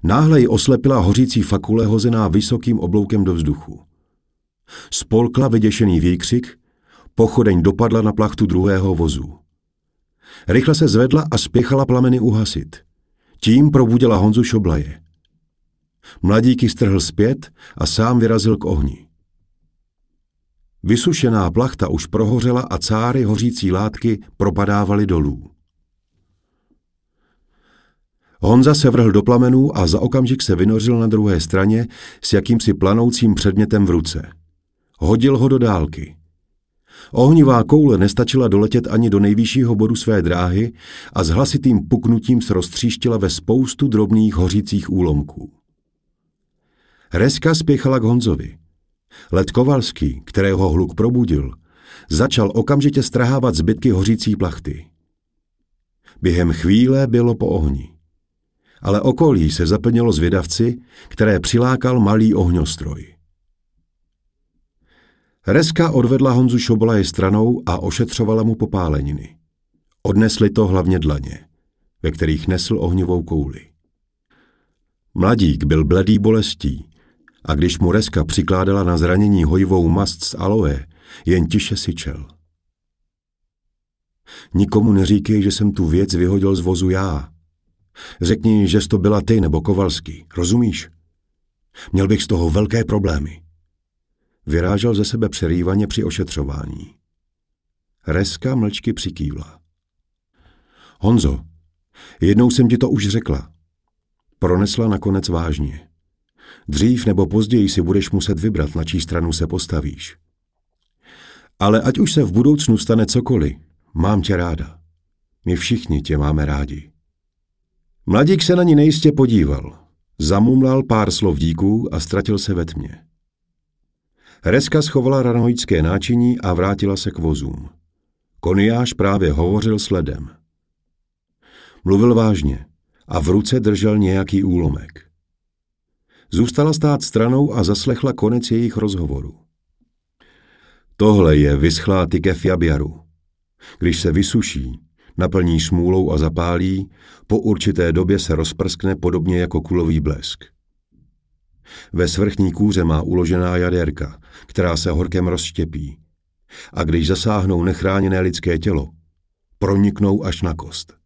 Náhle ji oslepila hořící fakule hozená vysokým obloukem do vzduchu. Spolkla vyděšený výkřik, pochodeň dopadla na plachtu druhého vozu. Rychle se zvedla a spěchala plameny uhasit. Tím probudila Honzu Šoblaje. Mladík ji strhl zpět a sám vyrazil k ohni. Vysušená plachta už prohořela a cáry hořící látky propadávaly dolů. Honza se vrhl do plamenů a za okamžik se vynořil na druhé straně s jakýmsi planoucím předmětem v ruce. Hodil ho do dálky. Ohnivá koule nestačila doletět ani do nejvyššího bodu své dráhy a s hlasitým puknutím se roztříštila ve spoustu drobných hořících úlomků. Reska spěchala k Honzovi. Led Kovalský, kterého hluk probudil, začal okamžitě strhávat zbytky hořící plachty. Během chvíle bylo po ohni. Ale okolí se zaplnilo zvědavci, které přilákal malý ohňostroj. Reska odvedla Honzu Šoblaje stranou a ošetřovala mu popáleniny. Odnesli to hlavně dlaně, ve kterých nesl ohnivou kouli. Mladík byl bledý bolestí a když mu Reska přikládala na zranění hojivou mast z aloe, jen tiše syčel. Nikomu neříkej, že jsem tu věc vyhodil z vozu já. Řekni, že jsi to byla ty nebo Kovalský, rozumíš? Měl bych z toho velké problémy. Vyrážel ze sebe přerývaně při ošetřování. Reska mlčky přikývla. Honzo, jednou jsem ti to už řekla. Pronesla nakonec vážně. Dřív nebo později si budeš muset vybrat, na čí stranu se postavíš. Ale ať už se v budoucnu stane cokoliv, mám tě ráda. My všichni tě máme rádi. Mladík se na ní nejistě podíval. Zamumlal pár slov díků a ztratil se ve tmě. Reska schovala ranoické náčiní a vrátila se k vozům. Koniáš právě hovořil s Ledem. Mluvil vážně a v ruce držel nějaký úlomek. Zůstala stát stranou a zaslechla konec jejich rozhovoru. Tohle je vyschlá tykev jabiaru. Když se vysuší, naplní smůlou a zapálí, po určité době se rozprskne podobně jako kulový blesk. Ve svrchní kůře má uložená jaderka, která se horkem rozštěpí. A když zasáhnou nechráněné lidské tělo, proniknou až na kost.